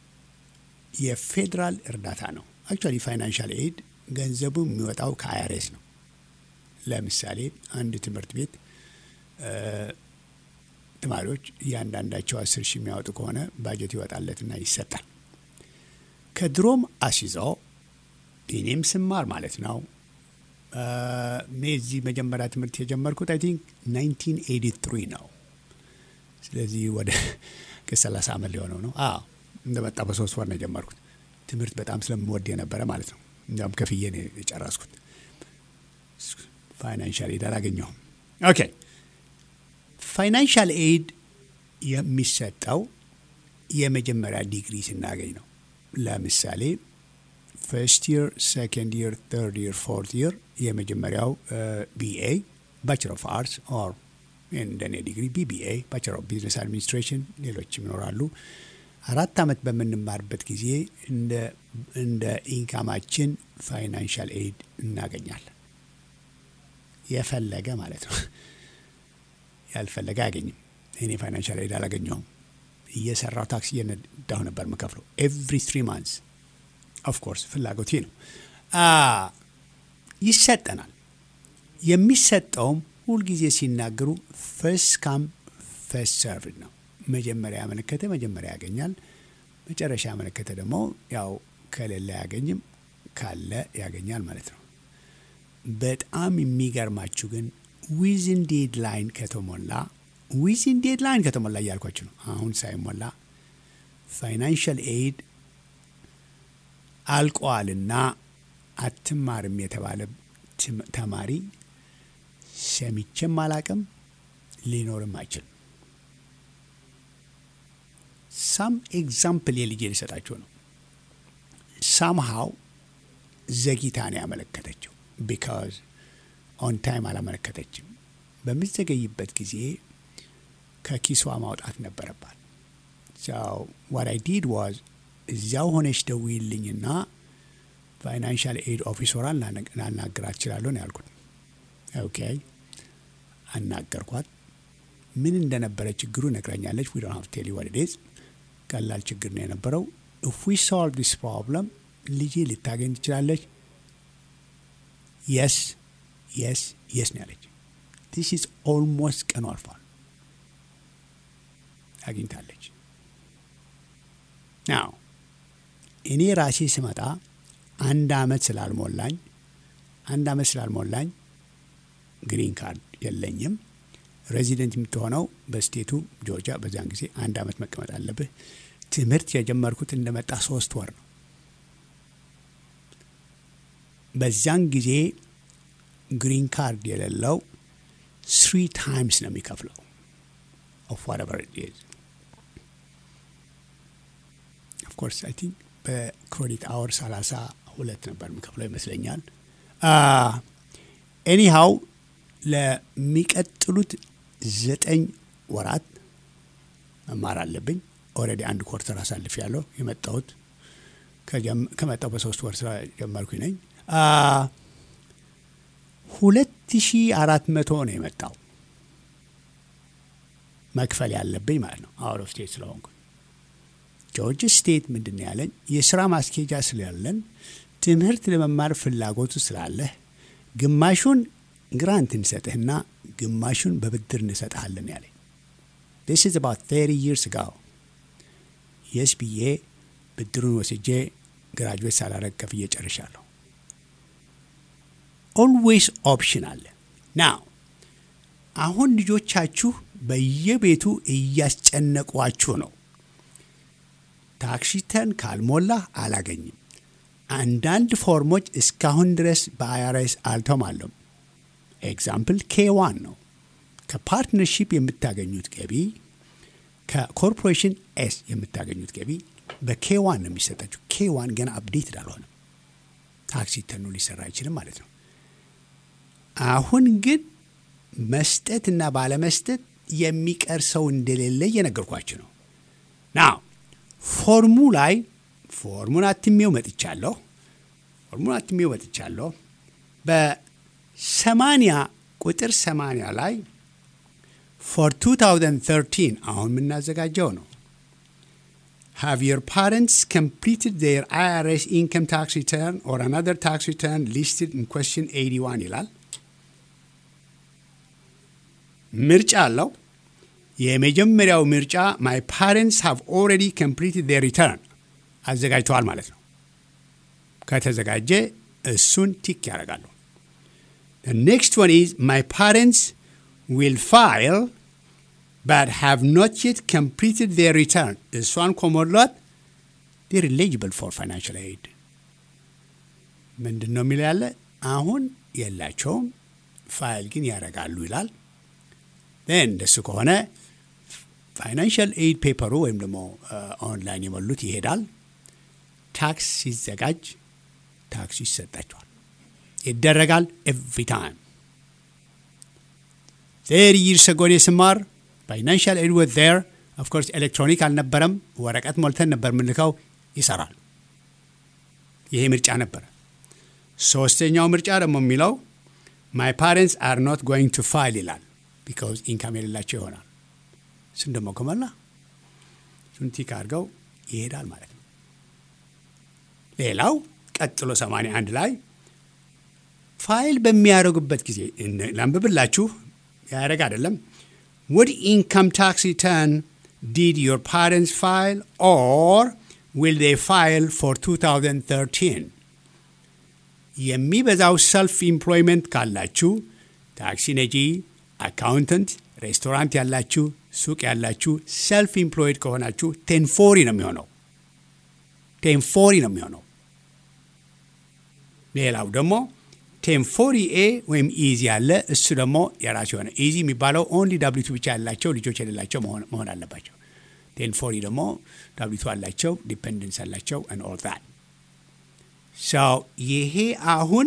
የፌደራል እርዳታ ነው አክቹአሊ ፋይናንሻል ኤድ ገንዘቡ የሚወጣው ከአይአርኤስ ነው ለምሳሌ አንድ ትምህርት ቤት ተማሪዎች ያንዳንዳቸው 10,000 የሚያወጡ ከሆነ ባጀት ይወጣለትና ይሰጣል ከድሮም አሲዞ እኔም ስማር ማለት ነው ሜዚ መጀመሪያ ትምህርት የጀመርኩት አይ ቲንክ 1983 ነው ስለዚህ ወደ ከ30 ዓመት ሊሆነው ነው እንደመጣ በ3 ወር ነው የጀመርኩት ትምህርት በጣም ስለምወድ የነበረ ማለት ነው እንደውም ከፍዬ ነው የጨረስኩት ፋይናንሻል ኤድ አላገኘሁም። ኦኬ ፋይናንሻል ኤድ የሚሰጠው የመጀመሪያ ዲግሪ ስናገኝ ነው። ለምሳሌ ፈርስት ይር፣ ሰከንድ ይር፣ ተርድ ይር፣ ፎርት ይር የመጀመሪያው ቢኤ ባችለር ኦፍ አርትስ ኦር እንደኔ ዲግሪ ቢቢኤ ባችለር ኦፍ ቢዝነስ አድሚኒስትሬሽን ሌሎችም ይኖራሉ። 4 ዓመት በምንማርበት ጊዜ እንደ ኢንካማችን ፋይናንሻል ኤድ እናገኛለን። የፈለገ ማለት ነው። ያልፈለገ አያገኝም። እኔ ፋይናንሻል ኤድ አላገኘሁም። እየሰራው ታክሲ እየነዳሁ ነበር የምከፍለው ኤቭሪ 3 months ኦፍ ኮርስ ፍላጎቴ ነው። ይሰጠናል። የሚሰጠውም ሁልጊዜ ሲናገሩ ፈርስት ካም ፈርስት ሰርቭድ ነው። መጀመሪያ ያመለከተ መጀመሪያ ያገኛል። መጨረሻ ያመለከተ ደግሞ ያው ከሌለ አያገኝም፣ ካለ ያገኛል ማለት ነው። በጣም የሚገርማችሁ ግን ዊዝን ዴድላይን ከተሞላ እያልኳችሁ ነው። አሁን ሳይሞላ ፋይናንሻል ኤድ አልቋልና አትማርም የተባለ ተማሪ ሰምቼም አላቅም፣ ሊኖርም አይችልም። ሳም ኤግዛምፕል የልጄ ሊሰጣቸው ነው። ሳምሃው ዘግይታ ነው ያመለከተችው። ቢካዝ ኦን ታይም አላመለከተችም። በምትዘገይበት ጊዜ ከኪሷ ማውጣት ነበረባት። ዋት አይ ዲድ ዋዝ እዚያው ሆነች ደውይልኝና ፋይናንሻል ኤድ ኦፊሰሯን ላናግራት እችላለሁ ነው ያልኩት። ኦኬ አናገርኳት። ምን እንደነበረ ችግሩ ነግራኛለች። ዊ ዶንት ሃቭ ቱ ቴል ዩ ዋት ኢት ኢዝ። ቀላል ችግር ነው የነበረው። ኢፍ ዊ ሶልቭ ዲስ ፕሮብለም ልጄ ልታገኝ ትችላለች። የስ ነው ያለች። ዲስ ኢዝ ኦልሞስት ቀኑ አልፏል። አግኝታለች። ናው እኔ ራሴ ስመጣ አንድ አመት ስላልሞላኝ ግሪን ካርድ የለኝም። ሬዚደንት የምትሆነው በስቴቱ ጆርጂያ፣ በዛን ጊዜ 1 አመት መቀመጥ አለብህ። ትምህርት የጀመርኩት እንደመጣ 3 ወር ነው። በዛን ጊዜ ግሪን ካርድ የሌለው 3 times ነው የሚከፍለው of whatever it is. Of course I think በክሬዲት አወር 32 ነበር የሚከፍለው ይመስለኛል። ኤኒሃው ለሚቀጥሉት 9 ወራት መማር አለብኝ። ኦልሬዲ 1 ኳርተር አሳልፍ ያለው የመጣሁት ከመጣሁ በ3 ወር ስራ ጀመርኩኝ ነኝ። 2400 ነው የመጣው መክፈል ያለብኝ ማለት ነው። አውት ኦፍ ስቴት ስለሆንኩ ጆርጅ ስቴት ምንድን ነው ያለኝ፣ የስራ ማስኬጃ ስላለን ትምህርት ለመማር ፍላጎቱ ስላለህ ግማሹን ግራንት እንሰጥህና ግማሹን በብድር እንሰጥሃለን ያለኝ። this is about 30 years ago. yes ብዬ ብድሩን ወስጄ ግራጁዌት ሳላረግ ከፍዬ ጨርሻለሁ። always option አለ። now አሁን ልጆቻችሁ በየቤቱ እያስጨነቋችሁ ነው። ታክስ ሪተርን ካልሞላ አላገኝም። አንዳንድ ፎርሞች እስካሁን ድረስ በአይአርኤስ አልተሟሉም። ኤግዛምፕል K1 ነው። ከፓርትነርሺፕ የምታገኙት ገቢ፣ ከኮርፖሬሽን ኤስ የምታገኙት ገቢ በK1 ነው የሚሰጣችሁ። K1 ገና አፕዴት አልሆነም። ታክስ ሪተርኑ ሊሰራ አይችልም ማለት ነው። አሁን ግን መስጠትና ባለመስጠት የሚቀር ሰው እንደሌለ እየነገርኳችሁ ነው። ናው ፎርሙን አትሜው መጥቻለሁ። በ80 ቁጥር 80 ላይ for 2013 አሁን የምናዘጋጀው ነው። Have your parents completed their IRS income tax return or another tax return listed in question 81 ይላል። ምርጫ አለው። የመጀመሪያው ምርጫ my parents have already completed their return አዘጋጅተዋል ማለት ነው። ከተዘጋጀ እሱን ቲክ ያደርጋሉ። The next one is my parents will file but have not yet completed their return. እሷን ከሞሏት they're eligible for financial aid. ምንድን ነው የሚለው ያለ አሁን የላቸውም ፋይል ግን ያደርጋሉ ይላል። እንደሱ ከሆነ ፋይናንሻል ኤድ ፔፐሩ ወይም ደግሞ ኦንላይን የሞሉት ይሄዳል። ታክስ ሲዘጋጅ ታክሱ ይሰጣቸዋል። ይደረጋል ኤቭሪ ታይም። 30 years ago ስማር ፋይናንሻል ኤድ was there. of course ኤሌክትሮኒክ አልነበረም። ወረቀት ሞልተን ነበር የምንልከው። ይሰራል። ይሄ ምርጫ ነበር። ሶስተኛው ምርጫ ደግሞ የሚለው my parents are not going to file ይላል because ኢንካም የሌላቸው ይሆናል። እሱን ደግሞ ከሞላ እሱን ቲክ አድርገው ይሄዳል ማለት ነው። ሌላው ቀጥሎ 81 ላይ ፋይል በሚያደርጉበት ጊዜ ላንብብላችሁ። ያደረግ አይደለም would income tax return did your parents file or will they file for 2013? የሚበዛው ሰልፍ ኢምፕሎይመንት ካላችሁ ታክሲ ነጂ፣ አካውንተንት፣ ሬስቶራንት ያላችሁ፣ ሱቅ ያላችሁ ሰልፍ ኢምፕሎይድ ከሆናችሁ 1040 ነው የሚሆነው። 1040 ነው የሚሆነው። ሌላው ደግሞ 1040A ወይም ኢዚ ያለ እሱ ደግሞ የራሱ የሆነ ኢዚ የሚባለው ኦንሊ W2 ብቻ ያላቸው ልጆች የሌላቸው መሆን አለባቸው። 1040 ደግሞ W2 አላቸው፣ ዲፔንደንስ አላቸው and all that. so ይሄ አሁን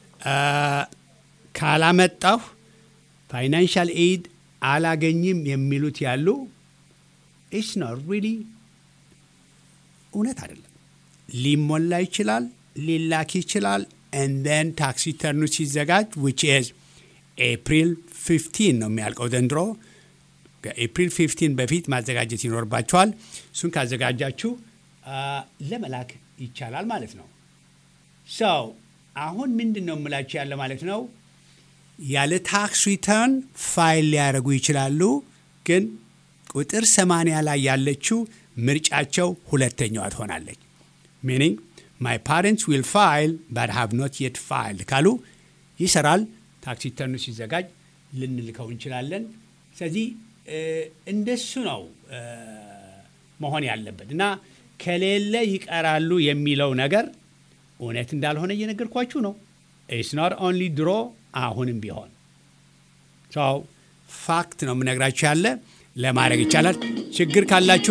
ካላመጣሁ ፋይናንሻል ኤድ አላገኝም የሚሉት ያሉ it's not really እውነት አይደለም። ሊሞላ ይችላል፣ ሊላክ ይችላል and then tax return ሲዘጋጅ which is April 15 ነው የሚያልቀው ዘንድሮ። ከኤፕሪል 15 በፊት ማዘጋጀት ይኖርባቸዋል። እሱን ካዘጋጃችሁ ለመላክ ይቻላል ማለት ነው። so አሁን ምንድነው የምላችሁ ያለ ማለት ነው ያለ ታክስ ሪተርን ፋይል ሊያደርጉ ይችላሉ። ግን ቁጥር 80 ላይ ያለችው ምርጫቸው ሁለተኛዋ ትሆናለች። meaning my parents will file but have not yet filed ካሉ ይሰራል። ታክስ ሪተርኑ ሲዘጋጅ ልንልከው እንችላለን። ስለዚህ እንደሱ ነው መሆን ያለበት እና ከሌለ ይቀራሉ የሚለው ነገር እውነት እንዳልሆነ እየነገርኳችሁ ነው። it's not only ድሮ አሁንም ቢሆን so ፋክት ነው የምነግራችሁ ያለ ለማድረግ ይቻላል። ችግር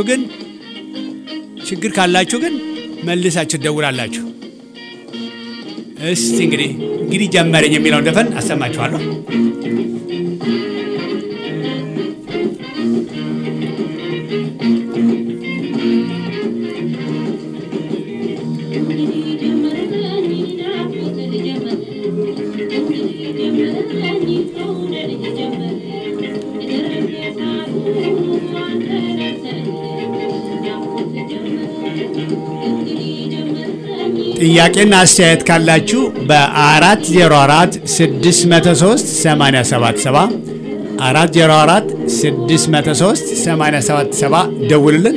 ካላችሁ ግን መልሳችሁ ደውላላችሁ። እስቲ እንግዲህ ጀመረኝ የሚለውን ዘፈን አሰማችኋለሁ። ጥያቄና አስተያየት ካላችሁ በ404-603-8770 404-603-8770 ደውሉልን።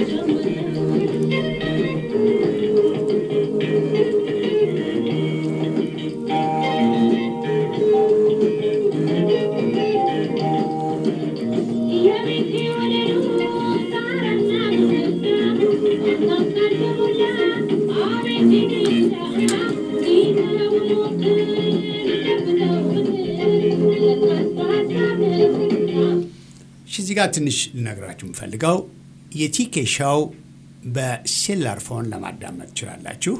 እዚህ ጋር ትንሽ ልነግራችሁ የምፈልገው የቲኬ ሾው በሴላር ፎን ለማዳመጥ ትችላላችሁ።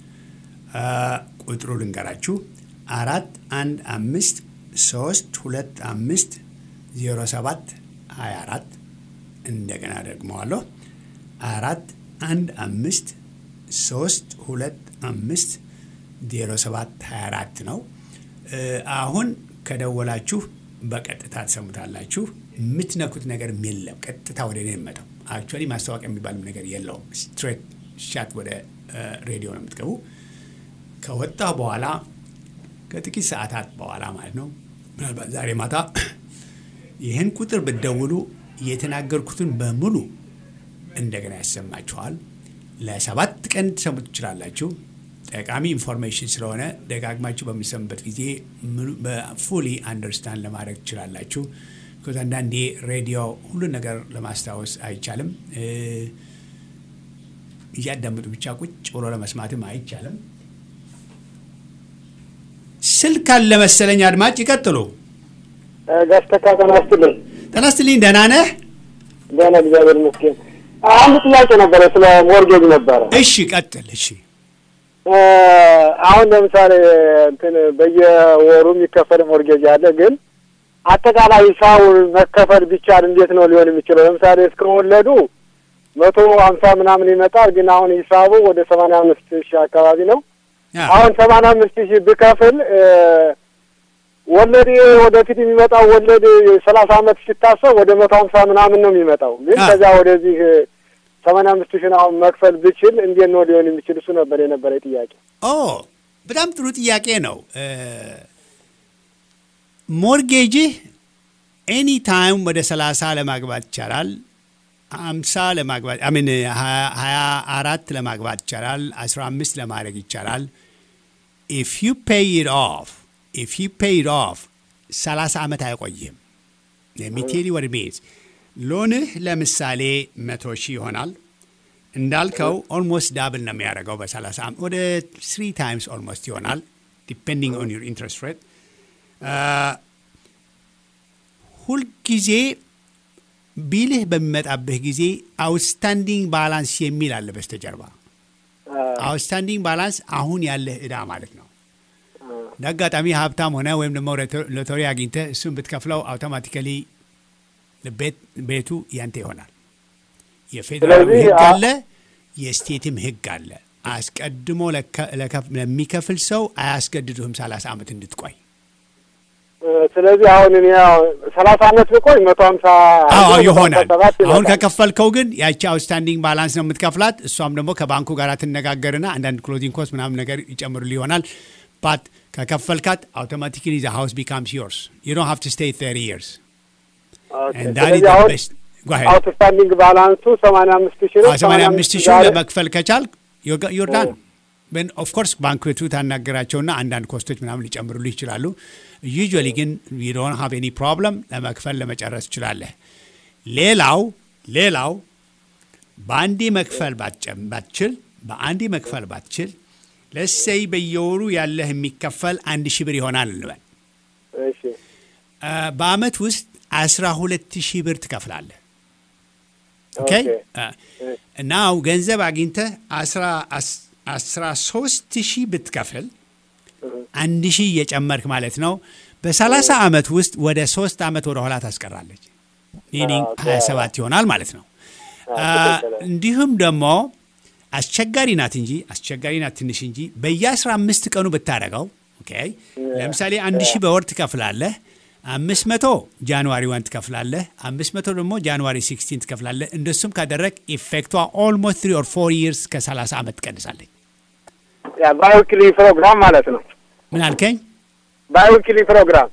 ቁጥሩ ልንገራችሁ 415-325-0724 እንደገና ደግመዋለሁ 415-325-0724 ነው። አሁን ከደወላችሁ በቀጥታ ተሰሙታላችሁ። የምትነኩት ነገር የለም። ቀጥታ ወደ እኔ መጣው። አክቹአሊ ማስተዋወቂያ የሚባል ነገር የለውም። ስትሬት ሻት ወደ ሬዲዮ ነው የምትገቡ። ከወጣ በኋላ ከጥቂት ሰዓታት በኋላ ማለት ነው ምናልባት ዛሬ ማታ ይህን ቁጥር ብትደውሉ የተናገርኩትን በሙሉ እንደገና ያሰማችኋል። ለ7 ቀን ተሰሙት ትችላላችሁ። ጠቃሚ ኢንፎርሜሽን ስለሆነ ደጋግማችሁ በሚሰሙበት ጊዜ በፉሊ አንደርስታንድ ለማድረግ ትችላላችሁ። አንዳንዴ ሬዲዮ ሁሉ ነገር ለማስታወስ አይቻልም። እያዳመጡ ብቻ ቁጭ ብሎ ለመስማትም አይቻልም። ስልክ አለ መሰለኝ። አድማጭ ይቀጥሉ። ጋስተካከናስትልኝ ተናስትልኝ ደህና ነህ? ደህና እግዚአብሔር ይመስገን። አንድ ጥያቄ ነበረ ስለ ሞርጌጅ ነበረ። እሺ ቀጥል። እሺ አሁን ለምሳሌ እንትን በየወሩ የሚከፈል ሞርጌጅ አለ፣ ግን አጠቃላይ ሂሳቡ መከፈል ቢቻል እንዴት ነው ሊሆን የሚችለው? ለምሳሌ እስከወለዱ 150 ምናምን ይመጣል፣ ግን አሁን ሂሳቡ ወደ 85,000 አካባቢ ነው። አሁን 85,000 ብከፍል ወለድ ወደፊት የሚመጣው ወለድ 30 አመት ሲታሰብ ወደ 150 ምናምን ነው የሚመጣው። ግን ከዛ ወደዚህ 85,000 አሁን መክፈል ብችል እንዴት ነው ሊሆን የሚችል? እሱ ነበር የነበረ ጥያቄ። በጣም ጥሩ ጥያቄ ነው። ሞርጌጅ ኤኒ ታይም ወደ 30 ለማግባት ይቻላል፣ 50 ለማግባት 24 ለማግባት ይቻላል፣ 15 ለማድረግ ይቻላል። if you pay it off 30 ዓመት አይቆይም። የሚቴሪ ወር ሜዝ ሎንህ ለምሳሌ 100,000 ይሆናል። እንዳልከው ኦልሞስት ዳብል ነው የሚያደርገው በ30 ዓመት ወደ 3 ታይምስ ኦልሞስት ይሆናል ዲፔንዲንግ ኦን ዩር ኢንትረስት ሬት። ሁልጊዜ ቢልህ በሚመጣብህ ጊዜ አውትስታንዲንግ ባላንስ የሚል አለ በስተጀርባ። አውትስታንዲንግ ባላንስ አሁን ያለህ ዕዳ ማለት ነው። እንዳጋጣሚ ሀብታም ሆነ ወይም ደግሞ ሎተሪ አግኝተህ እሱን ብትከፍለው አውቶማቲካሊ ቤቱ ያንተ ይሆናል። የፌዴራል ሕግ አለ፣ የስቴትም ሕግ አለ። አስቀድሞ ለሚከፍል ሰው አያስገድዱህም 30 ዓመት እንድትቆይ። ስለዚህ አሁን እኔ 30 ዓመት ብቆይ 150 ይሆናል። አሁን ከከፈልከው ግን ያቺ አውትስታንዲንግ ባላንስ ነው የምትከፍላት። እሷም ደግሞ ከባንኩ ጋር ትነጋገርና አንዳንድ ክሎዚንግ ኮስት ምናምን ነገር ይጨምሩልህ ይሆናል። ባት ከከፈልካት አውቶማቲካሊ the house becomes yours. You don't have to stay 30 years. And that is the best. Go ahead. Outstanding balance 85,000 ነው። 85,000 ለመክፈል ከቻል you're done. When of course ባንክ ቤቱ ታናገራቸውና አንዳንድ ኮስቶች ምናምን ሊጨምሩልህ ይችላሉ። usually ግን you don't have any problem ለመክፈል ለመጨረስ ይችላልህ። ሌላው በአንዴ መክፈል ባትችል ለሰይ በየወሩ ያለህ የሚከፈል 1,000 ብር ይሆናል እንበል። እሺ በአመት ውስጥ 12,000 ብር ትከፍላለህ። ኦኬ ናው ገንዘብ አግኝተህ 13,000 ብትከፍል 1,000 እየጨመርክ ማለት ነው። በ30 አመት ውስጥ ወደ 3 አመት ወደ ኋላ ታስቀራለች። ሚኒንግ 27 ይሆናል ማለት ነው። እንዲሁም ደግሞ አስቸጋሪ ናት ትንሽ እንጂ በየ15 ቀኑ ብታረጋው ኦኬ ለምሳሌ 1,000 በወር ትከፍላለህ። 500 ጃንዋሪ 1 ትከፍላለህ፣ 500 ደግሞ ጃንዋሪ 16 ትከፍላለህ። እንደሱም ካደረግ ኢፌክቷ ኦልሞስት 3 or 4 years ከ30 አመት ትቀንሳለች። ያ ባይዊክሊ ፕሮግራም ማለት ነው። ምን አልከኝ? ባይዊክሊ ፕሮግራም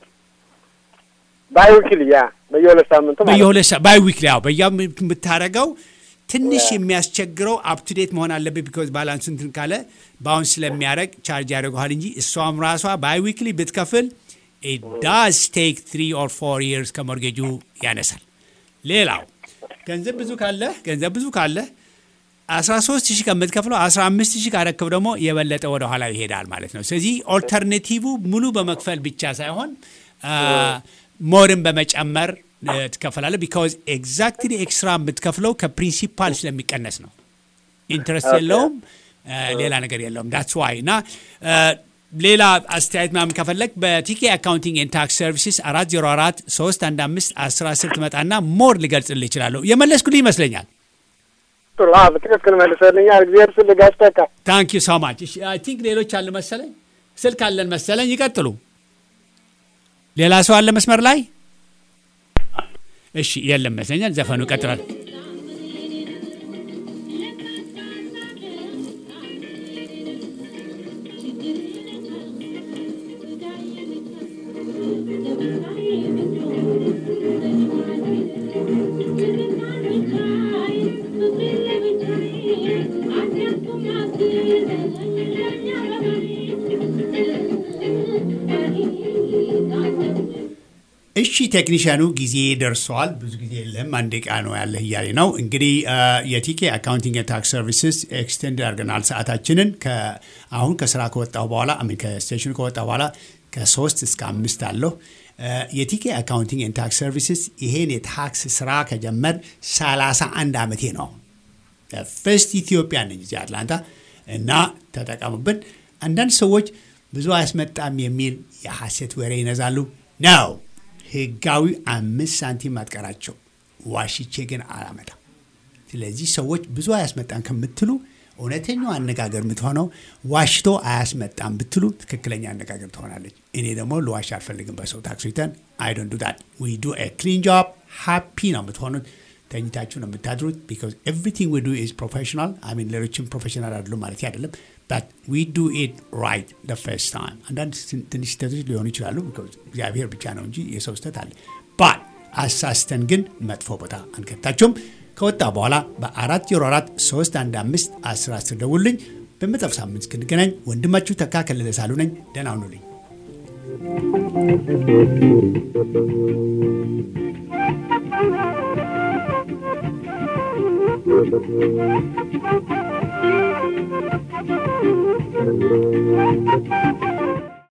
ባይዊክሊ ያ በየሁለት ሳምንቱ ባይዊክሊ ያው በየሳምንቱ ብታረጋው ትንሽ የሚያስቸግረው አፕ ቱ ዴት መሆን አለበት። ቢኮዝ ባላንስ እንትን ካለ ባውንስ ስለሚያደርግ ቻርጅ ያደርገዋል እንጂ እሷም ራሷ ባይዊክሊ ብትከፍል it does take 3 or 4 years ከሞርጌጁ ያነሳል። ሌላው ገንዘብ ብዙ ካለ 13,000 ከምትከፍለው 15,000 ካረከብ ደግሞ የበለጠ ወደ ኋላ ይሄዳል ማለት ነው። ስለዚህ ኦልተርኔቲቭ ሙሉ በመክፈል ብቻ ሳይሆን ሞርን በመጨመር ትከፈላለህ። ቢኮዝ ኤግዛክትሊ ኤክስትራ የምትከፍለው ከፕሪንሲፓል ስለሚቀነስ ነው። ኢንትረስት የለውም፣ ሌላ ነገር የለውም። ዳትስ ዋይ እና ሌላ አስተያየት ምናምን ከፈለግ በቲኬ አካውንቲንግ ኤንድ ታክስ ሰርቪስስ 404-315-1010 ትመጣና ሞር ሊገልጽልህ ይችላል። የመለስኩልህ ይመስለኛል። ጥሩ ትክክል መልሰልኛል። እግዚአብሔር ስለጋሽ ተካ ታንክ ዩ ሶ ማች። አይ ቲንክ ሌሎች አለ መሰለኝ፣ ስልክ አለን መሰለኝ። ይቀጥሉ። ሌላ ሰው አለ መስመር ላይ? እሺ የለም መሰለኝ። ዘፈኑ ይቀጥላል። እሺ ቴክኒሻኑ ጊዜ ደርሷል። ብዙ ጊዜ የለም፣ አንድ ደቂቃ ነው ያለህ እያለ ነው። እንግዲህ የቲኬ አካውንቲንግ ኤንድ ታክስ ሰርቪስስ ኤክስቴንድ አድርገናል ሰዓታችንን። አሁን ከስራ ከወጣሁ በኋላ ከስቴሽኑ ከወጣሁ በኋላ ከ3 እስከ 5 አለሁ። የቲኬ አካውንቲንግ ኤንድ ታክስ ሰርቪስስ ይሄን የታክስ ስራ ከጀመር 31 ዓመቴ ነው። ፈርስት ኢትዮጵያ ነኝ እዚህ አትላንታ እና ተጠቀሙብን። አንዳንድ ሰዎች ብዙ አያስመጣም የሚል የሐሰት ወሬ ይነዛሉ። ነው ህጋዊ 5 ሳንቲም አትቀራቸው። ዋሽቼ ግን አላመጣም። ስለዚህ ሰዎች ብዙ አያስመጣም ከምትሉ እውነተኛው አነጋገር የምትሆነው ዋሽቶ አያስመጣም ብትሉ ትክክለኛ አነጋገር ትሆናለች። እኔ ደግሞ ለዋሽ አልፈልግም በሰው ታክስ ሪተርን። አይ ዶንት ዱ ዳት። ዊ ዱ ኤ ክሊን ጆብ። ሃፒ ነው የምትሆኑት። ተኝታችሁ ነው የምታድሩት። ቢካዝ ኤቭሪቲንግ ዊ ዱ ኢዝ ፕሮፌሽናል። አይ ሚን ሌሎችም ፕሮፌሽናል አይደሉም ማለት አይደለም። በት ዊ ዱ ኢት ራይት ዘ ፈርስት ታይም። አንዳንድ ትንሽ ስህተቶች ሊሆኑ ይችላሉ። ቢካዝ እግዚአብሔር ብቻ ነው እንጂ የሰው ስህተት አለ። ባት አሳስተን ግን መጥፎ ቦታ አንከታችሁም። ከወጣ በኋላ በ404 315 1010 ደውሉልኝ። በመጣው ሳምንት እስክንገናኝ ወንድማችሁ ተካ ከለለ ሳሉ ነኝ። ደህና ሁኑልኝ።